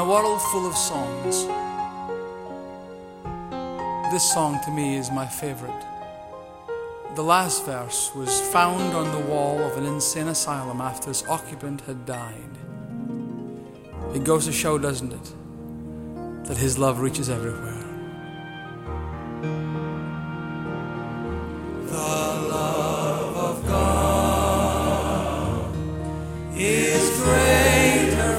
a world full of songs, this song to me is my favorite. The last verse was found on the wall of an insane asylum after its occupant had died. It goes to show, doesn't it, that His love reaches everywhere. The love of God is greater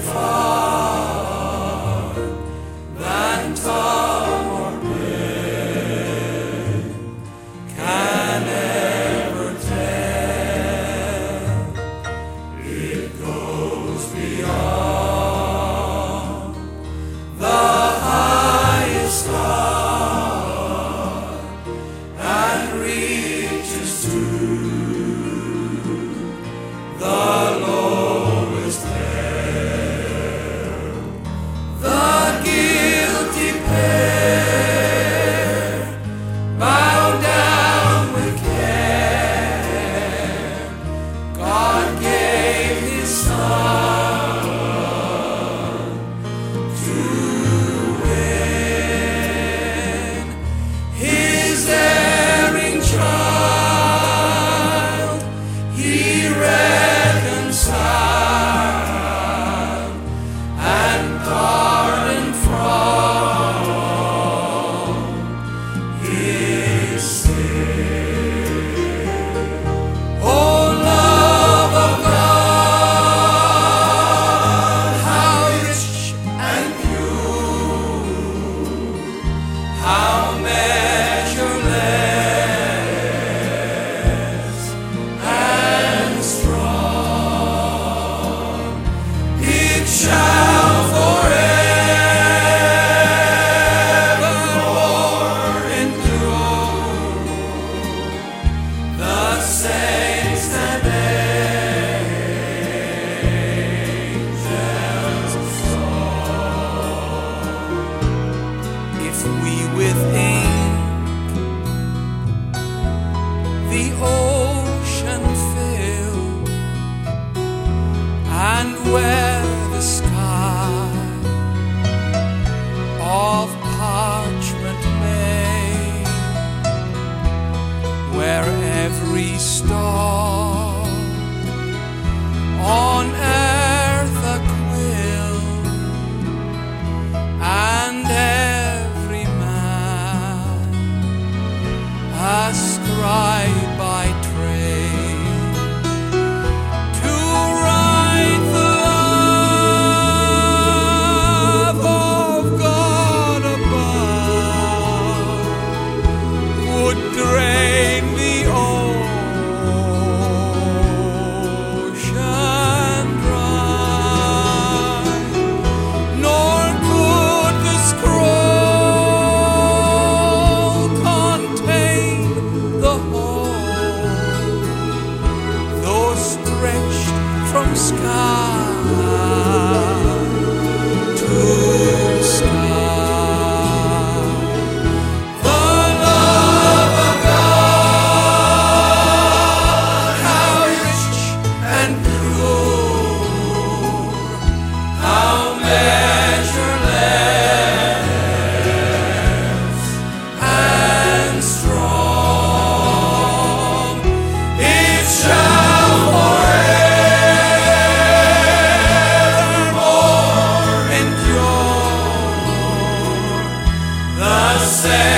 far than tongue or pen can ever tell. It goes beyond the highest star and reaches to the lowest hell. The guilty pair, bowed down with care, God gave His Son to win His erring child. He reconciled and pardoned from his sin. Oh, love of God, how rich and pure, how measureless and strong. It shall forevermore endure. The saints and angels song. If we with ink the ocean fill, and where the sky of parchment made, where every star on earth a quill, and every man a scribe by trade, to write the love of God above would drain the ocean dry, nor could the scroll contain the whole, though stretched from sky to sky. The love of God, how rich and pure, how measureless and strong. It shall forevermore endure. The same